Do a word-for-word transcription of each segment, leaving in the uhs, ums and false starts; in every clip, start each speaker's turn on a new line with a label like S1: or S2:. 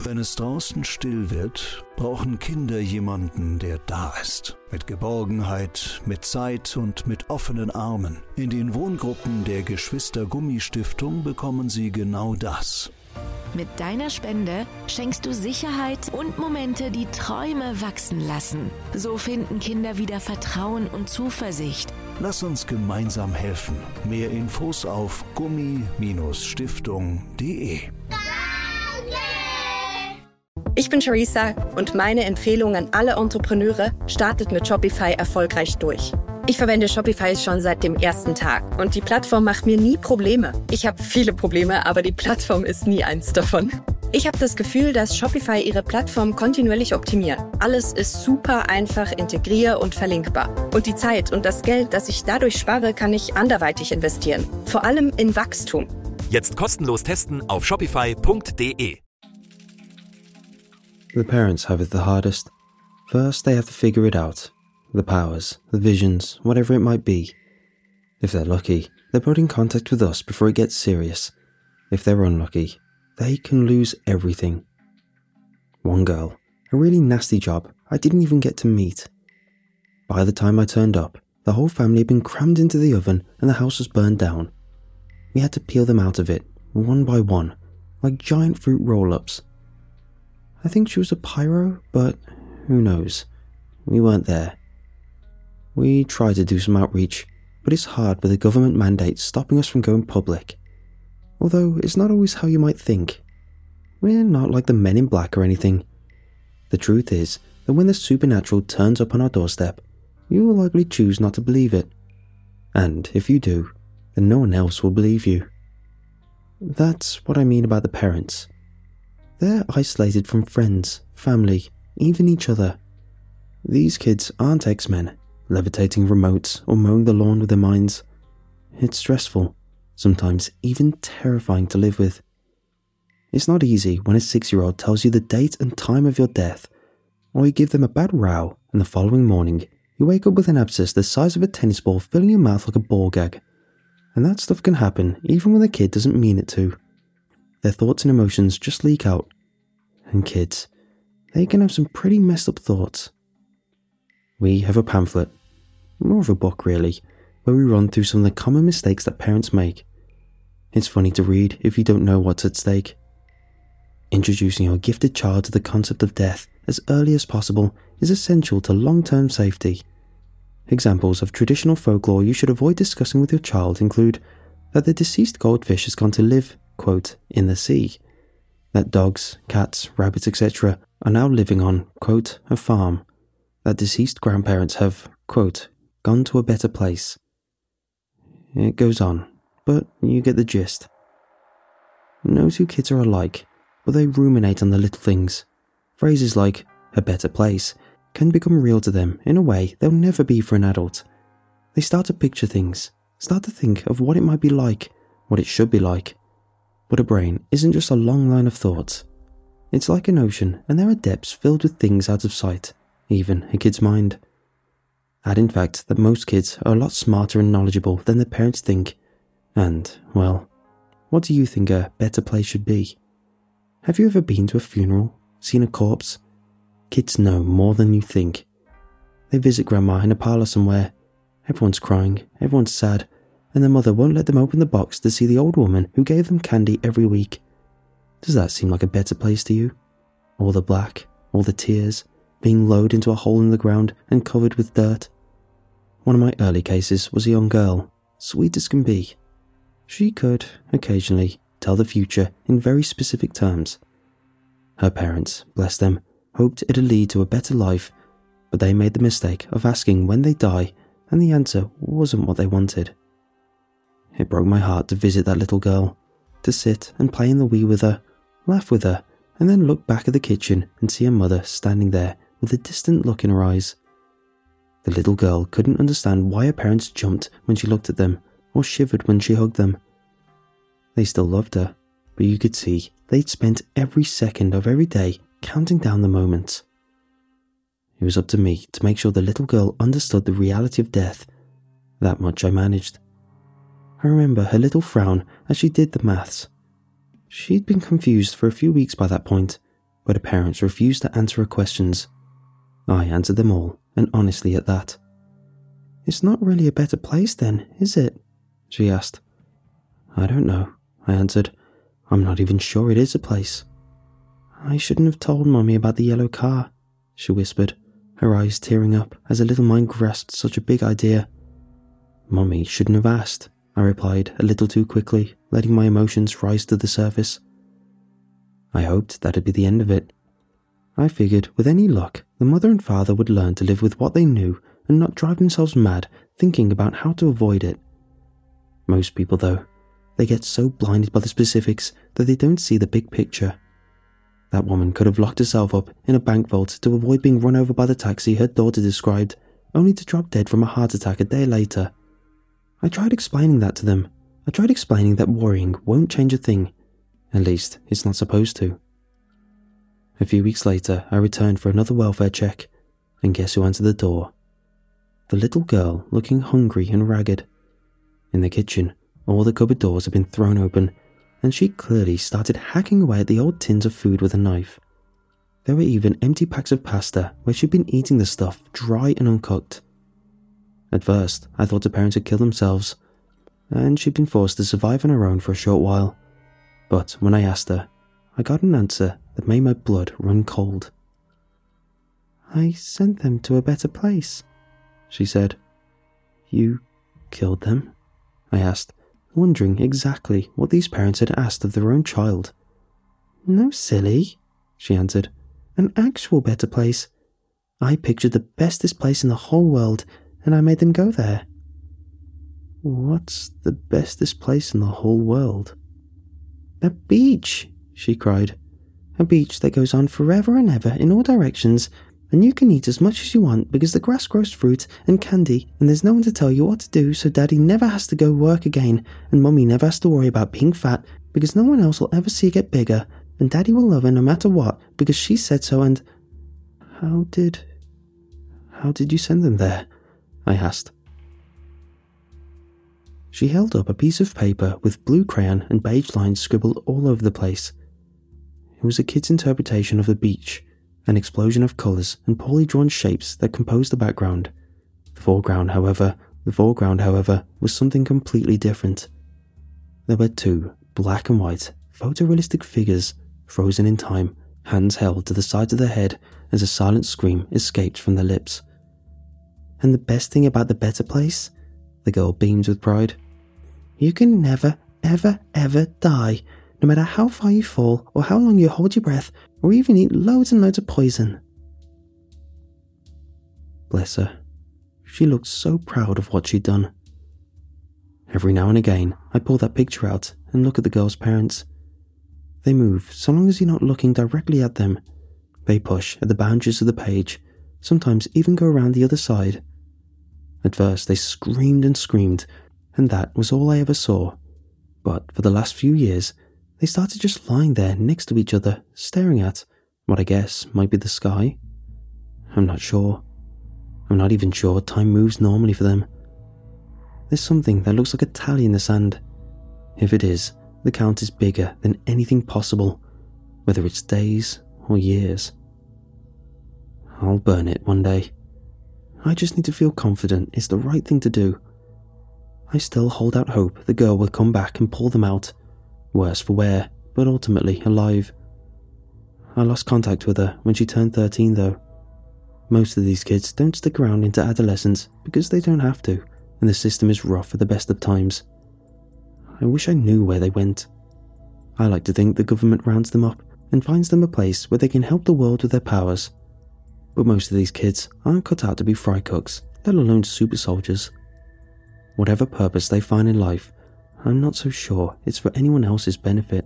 S1: Wenn es draußen still wird, brauchen Kinder jemanden, der da ist. Mit Geborgenheit, mit Zeit und mit offenen Armen. In den Wohngruppen der Geschwister Gummi-Stiftung bekommen sie genau das.
S2: Mit deiner Spende schenkst du Sicherheit und Momente, die Träume wachsen lassen. So finden Kinder wieder Vertrauen und Zuversicht.
S1: Lass uns gemeinsam helfen. Mehr Infos auf gummi Stiftung punkt de.
S3: Ich bin Charissa und meine Empfehlung an alle Entrepreneure: startet mit Shopify erfolgreich durch. Ich verwende Shopify schon seit dem ersten Tag und die Plattform macht mir nie Probleme. Ich habe viele Probleme, aber die Plattform ist nie eins davon. Ich habe das Gefühl, dass Shopify ihre Plattform kontinuierlich optimiert. Alles ist super einfach integrier- und verlinkbar. Und die Zeit und das Geld, das ich dadurch spare, kann ich anderweitig investieren. Vor allem in Wachstum.
S4: Jetzt kostenlos testen auf shopify punkt de.
S5: The parents have it the hardest. First, they have to figure it out. The powers, the visions, whatever it might be. If they're lucky, they're put in contact with us before it gets serious. If they're unlucky, they can lose everything. One girl, a really nasty job I didn't even get to meet. By the time I turned up, the whole family had been crammed into the oven and the house was burned down. We had to peel them out of it, one by one, like giant fruit roll-ups. I think she was a pyro, but who knows? We weren't there. We tried to do some outreach, but it's hard with the government mandates stopping us from going public. Although it's not always how you might think. We're not like the Men in Black or anything. The truth is that when the supernatural turns up on our doorstep, you will likely choose not to believe it. And if you do, then no one else will believe you. That's what I mean about the parents. They're isolated from friends, family, even each other. These kids aren't X-Men, levitating remotes or mowing the lawn with their minds. It's stressful, sometimes even terrifying to live with. It's not easy when a six-year-old tells you the date and time of your death, or you give them a bad row and the following morning you wake up with an abscess the size of a tennis ball filling your mouth like a ball gag. And that stuff can happen even when the kid doesn't mean it to. Their thoughts and emotions just leak out. And kids, they can have some pretty messed up thoughts. We have a pamphlet, more of a book really, where we run through some of the common mistakes that parents make. It's funny to read if you don't know what's at stake. Introducing your gifted child to the concept of death as early as possible is essential to long-term safety. Examples of traditional folklore you should avoid discussing with your child include that the deceased goldfish has gone to live, quote, in the sea, that dogs, cats, rabbits, et cetera are now living on, quote, a farm, that deceased grandparents have, quote, gone to a better place. It goes on, but you get the gist. No two kids are alike, but they ruminate on the little things. Phrases like, a better place, can become real to them in a way they'll never be for an adult. They start to picture things, start to think of what it might be like, what it should be like. But a brain isn't just a long line of thoughts. It's like an ocean, and there are depths filled with things out of sight, even a kid's mind. Add in fact that most kids are a lot smarter and knowledgeable than their parents think. And, well, what do you think a better place should be? Have you ever been to a funeral, seen a corpse? Kids know more than you think. They visit grandma in a parlour somewhere. Everyone's crying, everyone's sad, and their mother won't let them open the box to see the old woman who gave them candy every week. Does that seem like a better place to you? All the black, all the tears, being lowered into a hole in the ground and covered with dirt. One of my early cases was a young girl, sweet as can be. She could, occasionally, tell the future in very specific terms. Her parents, bless them, hoped it'd lead to a better life, but they made the mistake of asking when they die, and the answer wasn't what they wanted. It broke my heart to visit that little girl, to sit and play in the Wii with her, laugh with her, and then look back at the kitchen and see her mother standing there with a distant look in her eyes. The little girl couldn't understand why her parents jumped when she looked at them, or shivered when she hugged them. They still loved her, but you could see they'd spent every second of every day counting down the moments. It was up to me to make sure the little girl understood the reality of death. That much I managed. I remember her little frown as she did the maths. She'd been confused for a few weeks by that point, but her parents refused to answer her questions. I answered them all, and honestly at that. "It's not really a better place then, is it?" she asked. "I don't know," I answered. "I'm not even sure it is a place." "I shouldn't have told Mummy about the yellow car," she whispered, her eyes tearing up as her little mind grasped such a big idea. "Mummy shouldn't have asked," I replied a little too quickly, letting my emotions rise to the surface. I hoped that'd be the end of it. I figured, with any luck, the mother and father would learn to live with what they knew and not drive themselves mad thinking about how to avoid it. Most people, though, they get so blinded by the specifics that they don't see the big picture. That woman could have locked herself up in a bank vault to avoid being run over by the taxi her daughter described, only to drop dead from a heart attack a day later. I tried explaining that to them. I tried explaining that worrying won't change a thing. At least, it's not supposed to. A few weeks later, I returned for another welfare check, and guess who answered the door? The little girl, looking hungry and ragged. In the kitchen, all the cupboard doors had been thrown open, and she clearly started hacking away at the old tins of food with a knife. There were even empty packs of pasta where she'd been eating the stuff dry and uncooked. At first, I thought her parents had killed themselves, and she'd been forced to survive on her own for a short while. But when I asked her, I got an answer that made my blood run cold. "I sent them to a better place," she said. "You killed them?" I asked, wondering exactly what these parents had asked of their own child. "No, silly," she answered. "An actual better place. I pictured the bestest place in the whole world, and I made them go there." "What's the bestest place in the whole world?" "A beach," she cried. "A beach that goes on forever and ever in all directions, and you can eat as much as you want because the grass grows fruit and candy, and there's no one to tell you what to do, so Daddy never has to go work again, and Mummy never has to worry about being fat because no one else will ever see her get bigger, and Daddy will love her no matter what because she said so, and—" How did... how did you send them there?" I asked. She held up a piece of paper with blue crayon and beige lines scribbled all over the place. It was a kid's interpretation of the beach, an explosion of colours and poorly drawn shapes that composed the background. The foreground, however, the foreground, however, was something completely different. There were two black and white, photorealistic figures, frozen in time, hands held to the sides of their head as a silent scream escaped from their lips. "And the best thing about the better place," the girl beamed with pride, "you can never, ever, ever die, no matter how far you fall or how long you hold your breath or even eat loads and loads of poison." Bless her. She looked so proud of what she'd done. Every now and again, I pull that picture out and look at the girl's parents. They move so long as you're not looking directly at them. They push at the boundaries of the page, sometimes even go around the other side. At first, they screamed and screamed, and that was all I ever saw. But for the last few years, they started just lying there next to each other, staring at what I guess might be the sky. I'm not sure. I'm not even sure time moves normally for them. There's something that looks like a tally in the sand. If it is, the count is bigger than anything possible, whether it's days or years. I'll burn it one day. I just need to feel confident it's the right thing to do. I still hold out hope the girl will come back and pull them out. Worse for wear, but ultimately alive. I lost contact with her when she turned thirteen though. Most of these kids don't stick around into adolescence because they don't have to, and the system is rough at the best of times. I wish I knew where they went. I like to think the government rounds them up and finds them a place where they can help the world with their powers. But most of these kids aren't cut out to be fry cooks, let alone super soldiers. Whatever purpose they find in life, I'm not so sure it's for anyone else's benefit.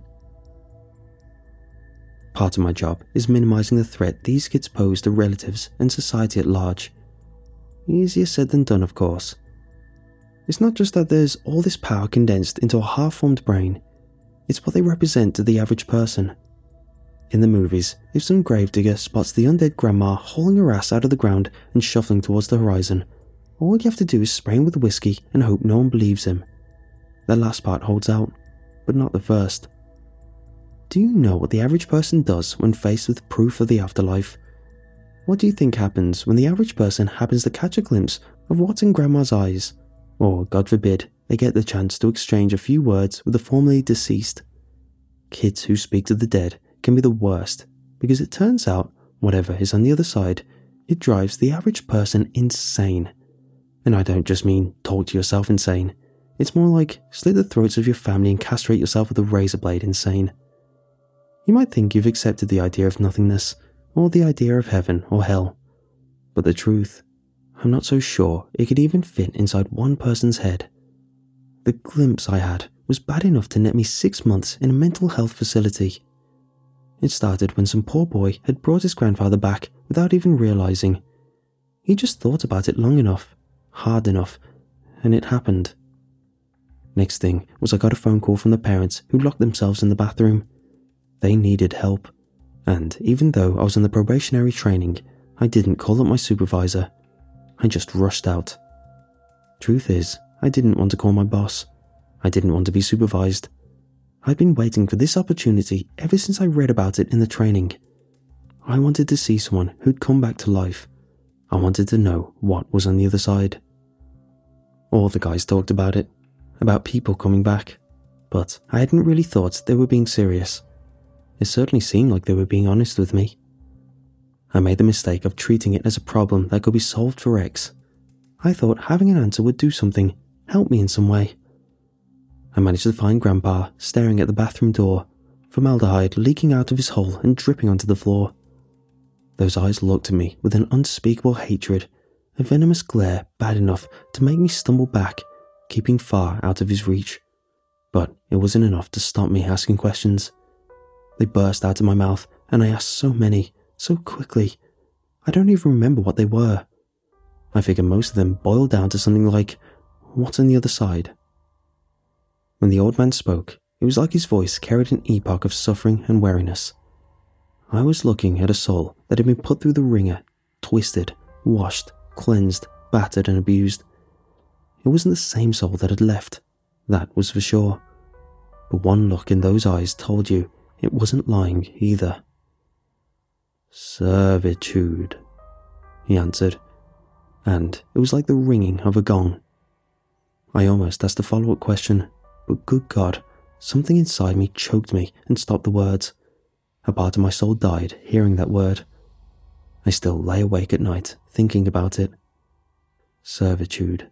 S5: Part of my job is minimizing the threat these kids pose to relatives and society at large. Easier said than done, of course. It's not just that there's all this power condensed into a half-formed brain, it's what they represent to the average person. In the movies, if some gravedigger spots the undead grandma hauling her ass out of the ground and shuffling towards the horizon, all you have to do is spray him with whiskey and hope no one believes him. That last part holds out, but not the first. do you know what the average person does when faced with proof of the afterlife? What do you think happens when the average person happens to catch a glimpse of what's in Grandma's eyes? Or, God forbid, they get the chance to exchange a few words with the formerly deceased? Kids who speak to the dead can be the worst, because it turns out, whatever is on the other side, it drives the average person insane. And I don't just mean talk to yourself insane. It's more like slit the throats of your family and castrate yourself with a razor blade insane. You might think you've accepted the idea of nothingness, or the idea of heaven or hell. But the truth, I'm not so sure it could even fit inside one person's head. The glimpse I had was bad enough to net me six months in a mental health facility. It started when some poor boy had brought his grandfather back without even realizing. He just thought about it long enough, hard enough, and it happened. Next thing was I got a phone call from the parents who locked themselves in the bathroom. They needed help, and even though I was in the probationary training, I didn't call up my supervisor. I just rushed out. Truth is, I didn't want to call my boss. I didn't want to be supervised. I'd been waiting for this opportunity ever since I read about it in the training. I wanted to see someone who'd come back to life. I wanted to know what was on the other side. All the guys talked about it, about people coming back, but I hadn't really thought they were being serious. It certainly seemed like they were being honest with me. I made the mistake of treating it as a problem that could be solved for X. I thought having an answer would do something, help me in some way. I managed to find Grandpa staring at the bathroom door, formaldehyde leaking out of his hole and dripping onto the floor. Those eyes looked at me with an unspeakable hatred, a venomous glare bad enough to make me stumble back, keeping far out of his reach. But it wasn't enough to stop me asking questions. They burst out of my mouth, and I asked so many, so quickly. I don't even remember what they were. I figure most of them boiled down to something like, what's on the other side? When the old man spoke, it was like his voice carried an epoch of suffering and weariness. I was looking at a soul that had been put through the ringer, twisted, washed, cleansed, battered and abused. It wasn't the same soul that had left, that was for sure. But one look in those eyes told you it wasn't lying either. Servitude, he answered, and it was like the ringing of a gong. I almost asked a follow-up question, but good God, something inside me choked me and stopped the words. A part of my soul died hearing that word. I still lay awake at night, thinking about it. Servitude.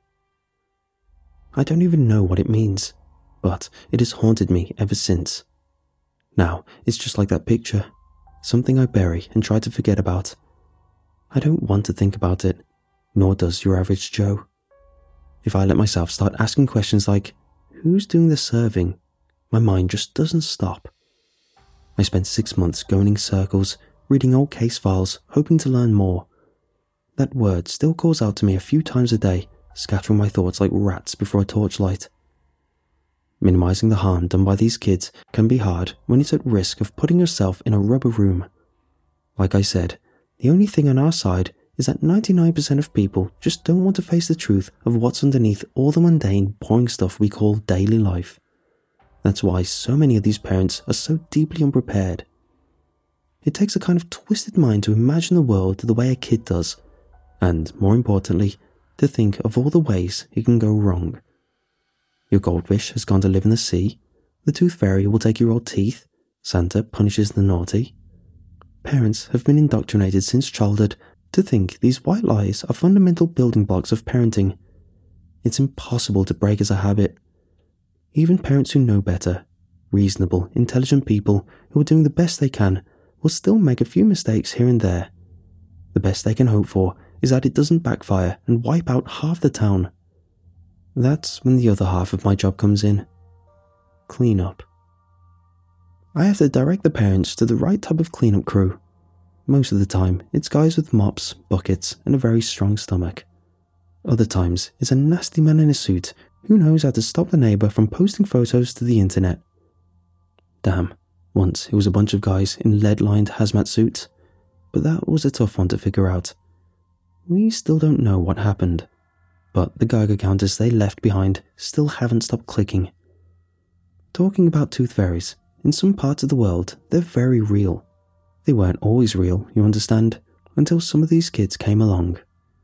S5: I don't even know what it means, but it has haunted me ever since. Now, it's just like that picture, something I bury and try to forget about. I don't want to think about it, nor does your average Joe. If I let myself start asking questions like, who's doing the serving, my mind just doesn't stop. I spent six months going in circles, reading old case files, hoping to learn more. That word still calls out to me a few times a day, scattering my thoughts like rats before a torchlight. Minimizing the harm done by these kids can be hard when it's at risk of putting yourself in a rubber room. Like I said, the only thing on our side is that ninety-nine percent of people just don't want to face the truth of what's underneath all the mundane, boring stuff we call daily life. That's why so many of these parents are so deeply unprepared. It takes a kind of twisted mind to imagine the world the way a kid does, and, more importantly, to think of all the ways it can go wrong. Your goldfish has gone to live in the sea, the tooth fairy will take your old teeth, Santa punishes the naughty. Parents have been indoctrinated since childhood to think these white lies are fundamental building blocks of parenting. It's impossible to break as a habit. Even parents who know better, reasonable, intelligent people who are doing the best they can, will still make a few mistakes here and there. The best they can hope for is that it doesn't backfire and wipe out half the town. That's when the other half of my job comes in. Cleanup. I have to direct the parents to the right type of cleanup crew. Most of the time, it's guys with mops, buckets, and a very strong stomach. Other times, it's a nasty man in a suit who knows how to stop the neighbour from posting photos to the internet. Damn, once it was a bunch of guys in lead-lined hazmat suits, but that was a tough one to figure out. We still don't know what happened, but the Geiger counters they left behind still haven't stopped clicking. Talking about tooth fairies, in some parts of the world, they're very real. They weren't always real, you understand, until some of these kids came along.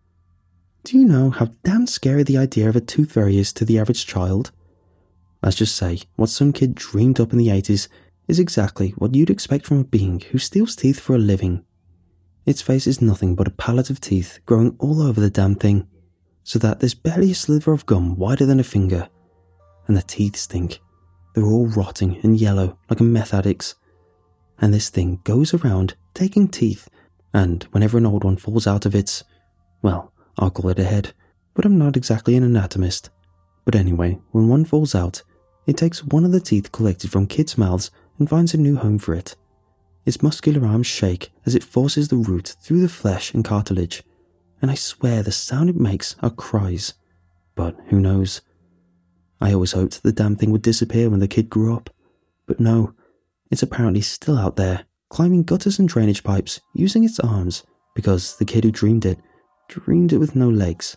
S5: Do you know how damn scary the idea of a tooth fairy is to the average child? Let's just say what some kid dreamed up in the eighties is exactly what you'd expect from a being who steals teeth for a living. Its face is nothing but a palette of teeth growing all over the damn thing, so that there's barely a sliver of gum wider than a finger. And the teeth stink. They're all rotting and yellow like a meth addict's. And this thing goes around taking teeth, and whenever an old one falls out of its, well, I'll call it a head, but I'm not exactly an anatomist. But anyway, when one falls out, it takes one of the teeth collected from kids' mouths and finds a new home for it. Its muscular arms shake as it forces the root through the flesh and cartilage, and I swear the sound it makes are cries. But who knows? I always hoped the damn thing would disappear when the kid grew up, but no, it's apparently still out there, climbing gutters and drainage pipes using its arms, because the kid who dreamed it, dreamed it with no legs.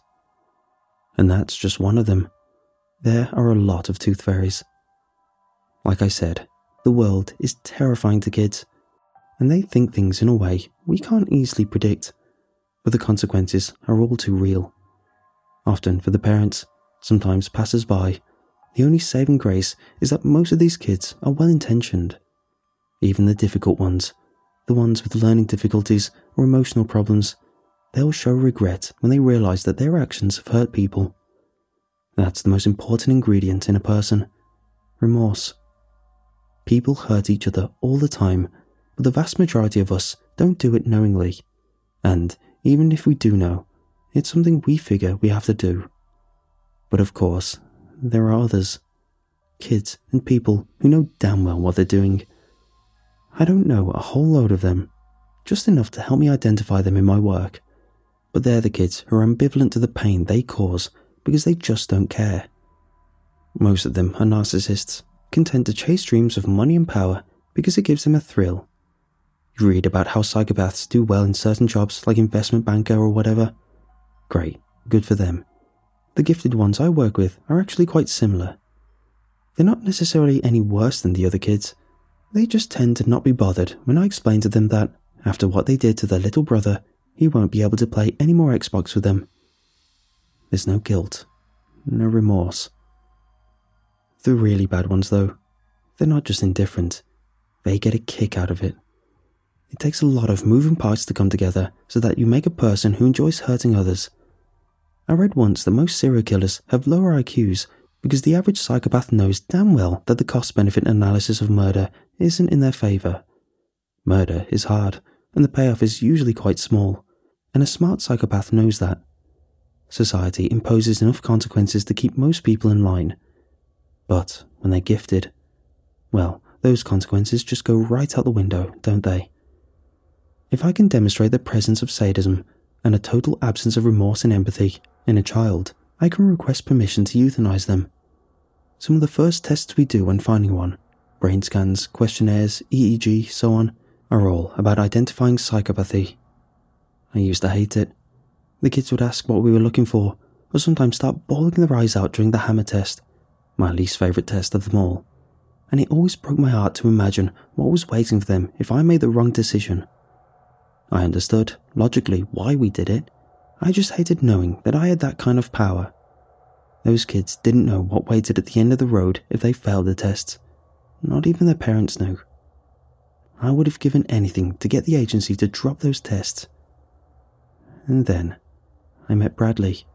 S5: And that's just one of them. There are a lot of tooth fairies. Like I said, the world is terrifying to kids, and they think things in a way we can't easily predict, but the consequences are all too real. Often for the parents, sometimes passers-by, the only saving grace is that most of these kids are well-intentioned. Even the difficult ones, the ones with learning difficulties or emotional problems, they'll show regret when they realise that their actions have hurt people. That's the most important ingredient in a person: remorse. People hurt each other all the time, but the vast majority of us don't do it knowingly. And even if we do know, it's something we figure we have to do. But of course, there are others. Kids and people who know damn well what they're doing. I don't know a whole load of them, just enough to help me identify them in my work. But they're the kids who are ambivalent to the pain they cause because they just don't care. Most of them are narcissists, content to chase dreams of money and power because it gives them a thrill. You read about how psychopaths do well in certain jobs like investment banker or whatever. Great, good for them. The gifted ones I work with are actually quite similar. They're not necessarily any worse than the other kids. They just tend to not be bothered when I explain to them that, after what they did to their little brother, he won't be able to play any more Xbox with them. There's no guilt, no remorse. The really bad ones, though, they're not just indifferent. They get a kick out of it. It takes a lot of moving parts to come together so that you make a person who enjoys hurting others. I read once that most serial killers have lower I Qs because the average psychopath knows damn well that the cost-benefit analysis of murder isn't in their favour. Murder is hard, and the payoff is usually quite small, and a smart psychopath knows that. Society imposes enough consequences to keep most people in line. But when they're gifted, well, those consequences just go right out the window, don't they? If I can demonstrate the presence of sadism and a total absence of remorse and empathy in a child, I can request permission to euthanize them. Some of the first tests we do when finding one, brain scans, questionnaires, E E G, so on, are all about identifying psychopathy. I used to hate it. The kids would ask what we were looking for, or sometimes start bawling their eyes out during the hammer test, my least favourite test of them all, and it always broke my heart to imagine what was waiting for them if I made the wrong decision. I understood, logically, why we did it. I just hated knowing that I had that kind of power. Those kids didn't know what waited at the end of the road if they failed the tests. Not even their parents knew. I would have given anything to get the agency to drop those tests. And then, I met Bradley.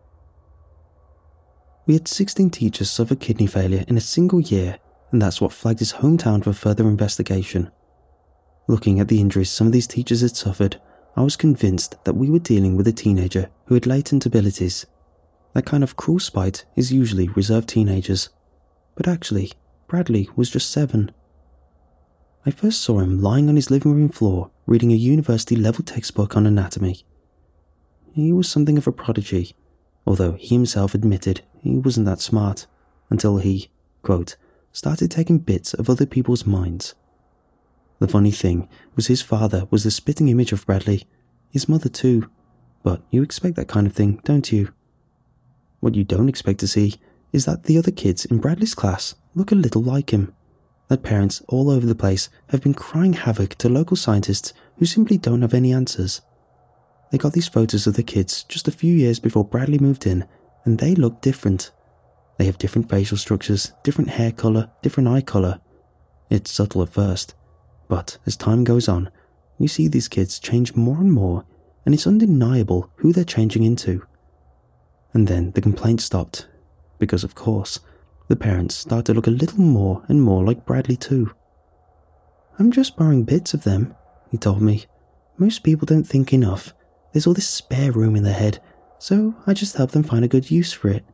S5: We had sixteen teachers suffer kidney failure in a single year, and that's what flagged his hometown for further investigation. Looking at the injuries some of these teachers had suffered, I was convinced that we were dealing with a teenager who had latent abilities. That kind of cruel spite is usually reserved teenagers. But actually, Bradley was just seven. I first saw him lying on his living room floor reading a university-level textbook on anatomy. He was something of a prodigy, although he himself admitted he wasn't that smart, until he, quote, started taking bits of other people's minds. The funny thing was his father was the spitting image of Bradley, his mother too, but you expect that kind of thing, don't you? What you don't expect to see is that the other kids in Bradley's class look a little like him. that parents all over the place have been crying havoc to local scientists who simply don't have any answers. They got these photos of the kids just a few years before Bradley moved in, and they look different. They have different facial structures, different hair colour, different eye colour. It's subtle at first, but as time goes on, you see these kids change more and more, and it's undeniable who they're changing into. And then the complaints stopped, because of course, the parents start to look a little more and more like Bradley too. "I'm just borrowing bits of them," he told me. "Most people don't think enough. There's all this spare room in their head, so I just help them find a good use for it."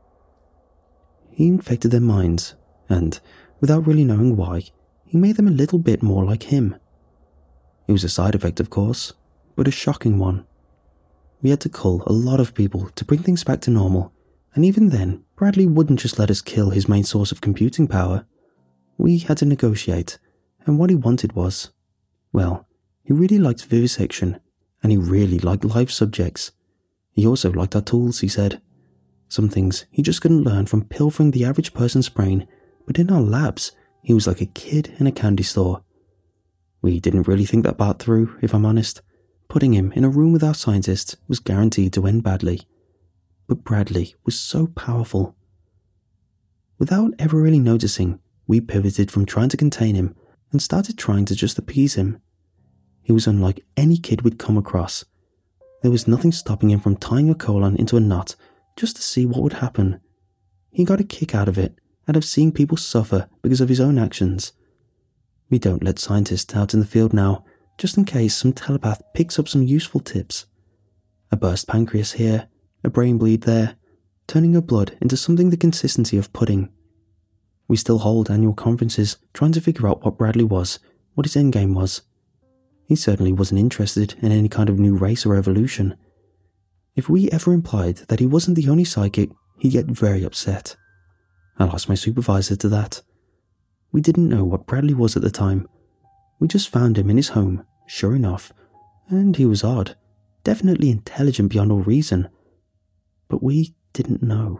S5: He infected their minds, and, without really knowing why, he made them a little bit more like him. It was a side effect, of course, but a shocking one. We had to cull a lot of people to bring things back to normal, and even then, Bradley wouldn't just let us kill his main source of computing power. We had to negotiate, and what he wanted was, well, he really liked vivisection, and he really liked live subjects. He also liked our tools, he said. Some things he just couldn't learn from pilfering the average person's brain, but in our labs, he was like a kid in a candy store. We didn't really think that part through, if I'm honest. Putting him in a room with our scientists was guaranteed to end badly. But Bradley was so powerful. Without ever really noticing, we pivoted from trying to contain him and started trying to just appease him. He was unlike any kid we'd come across. There was nothing stopping him from tying a colon into a knot just to see what would happen. He got a kick out of it and of seeing people suffer because of his own actions. We don't let scientists out in the field now, just in case some telepath picks up some useful tips. A burst pancreas here, a brain bleed there, turning your blood into something the consistency of pudding. We still hold annual conferences trying to figure out what Bradley was, what his endgame was. He certainly wasn't interested in any kind of new race or evolution. If we ever implied that he wasn't the only psychic, he'd get very upset. I lost my supervisor to that. We didn't know what Bradley was at the time. We just found him in his home, sure enough, and he was odd, definitely intelligent beyond all reason. But we didn't know.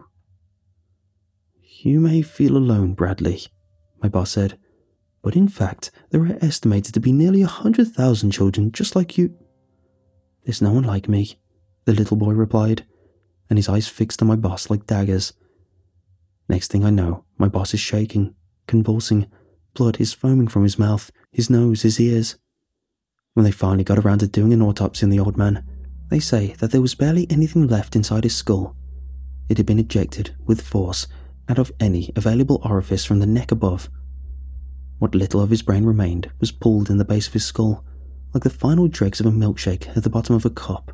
S5: "You may feel alone, Bradley," my boss said, "but in fact, there are estimated to be nearly a hundred thousand children just like you." "There's no one like me," the little boy replied, and his eyes fixed on my boss like daggers. Next thing I know, my boss is shaking, convulsing, blood is foaming from his mouth, his nose, his ears. When they finally got around to doing an autopsy on the old man, they say that there was barely anything left inside his skull. It had been ejected, with force, out of any available orifice from the neck above. What little of his brain remained was pulled in the base of his skull, like the final dregs of a milkshake at the bottom of a cup.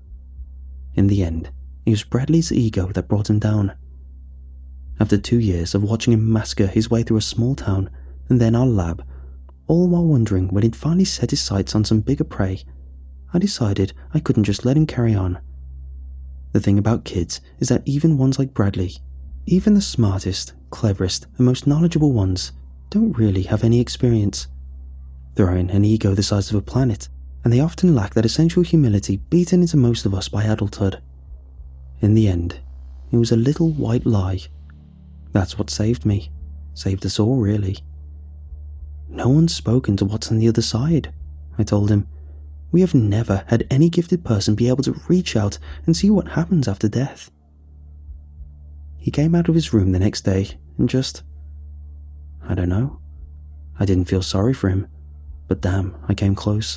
S5: In the end, it was Bradley's ego that brought him down. After two years of watching him massacre his way through a small town, and then our lab, all while wondering when he'd finally set his sights on some bigger prey, I decided I couldn't just let him carry on. The thing about kids is that even ones like Bradley, even the smartest, cleverest, and most knowledgeable ones, don't really have any experience. They're in an ego the size of a planet, and they often lack that essential humility beaten into most of us by adulthood. In the end, it was a little white lie. That's what saved me. Saved us all, really. "No one's spoken to what's on the other side," I told him. "We have never had any gifted person be able to reach out and see what happens after death." He came out of his room the next day and just... I don't know. I didn't feel sorry for him, but damn, I came close.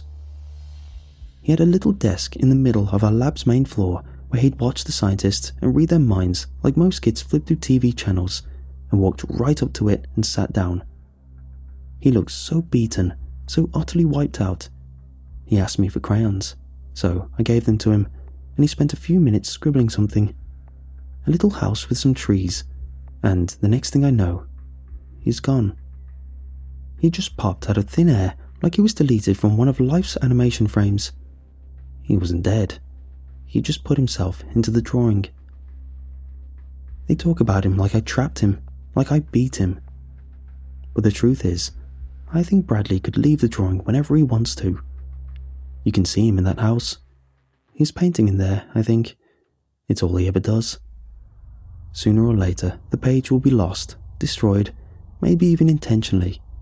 S5: He had a little desk in the middle of our lab's main floor where he'd watch the scientists and read their minds like most kids flip through T V channels, and walked right up to it and sat down. He looked so beaten, so utterly wiped out. He asked me for crayons, so I gave them to him, and he spent a few minutes scribbling something. A little house with some trees, and the next thing I know, he's gone. He just popped out of thin air like he was deleted from one of life's animation frames. He wasn't dead. He just put himself into the drawing. They talk about him like I trapped him, like I beat him. But the truth is, I think Bradley could leave the drawing whenever he wants to. You can see him in that house. He's painting in there, I think. It's all he ever does. Sooner or later, the page will be lost, destroyed, maybe even intentionally,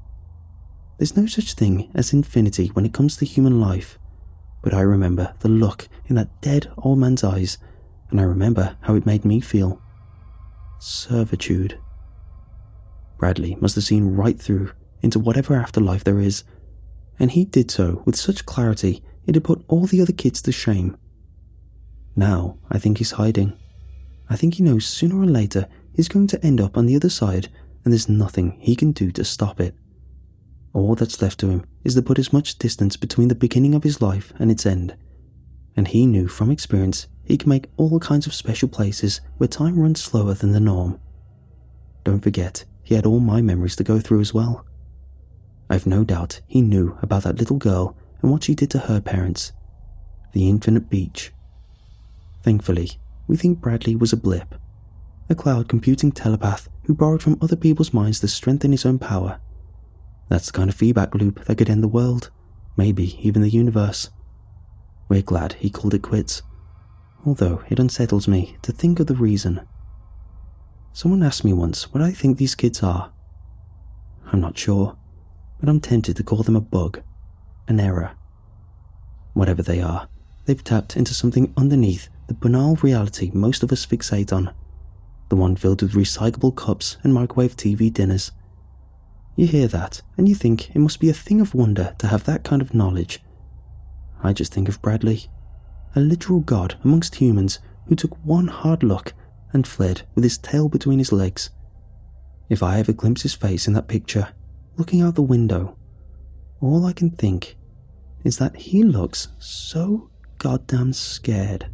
S5: there's no such thing as infinity when it comes to human life, but I remember the look in that dead old man's eyes, and I remember how it made me feel. Servitude. Bradley must have seen right through into whatever afterlife there is, and he did so with such clarity it had put all the other kids to shame. Now I think he's hiding. I think he knows sooner or later he's going to end up on the other side, and there's nothing he can do to stop it. All that's left to him is to put as much distance between the beginning of his life and its end, and he knew from experience he can make all kinds of special places where time runs slower than the norm. Don't forget, he had all my memories to go through as well. I've no doubt he knew about that little girl and what she did to her parents. The infinite beach. Thankfully, we think Bradley was a blip, a cloud computing telepath who borrowed from other people's minds to strengthen his own power. That's the kind of feedback loop that could end the world, maybe even the universe. We're glad he called it quits, although it unsettles me to think of the reason. Someone asked me once what I think these kids are. I'm not sure, but I'm tempted to call them a bug, an error. Whatever they are, they've tapped into something underneath the banal reality most of us fixate on, the one filled with recyclable cups and microwave T V dinners. You hear that, and you think it must be a thing of wonder to have that kind of knowledge. I just think of Bradley, a literal god amongst humans who took one hard look and fled with his tail between his legs. If I ever glimpse his face in that picture, looking out the window, all I can think is that he looks so goddamn scared.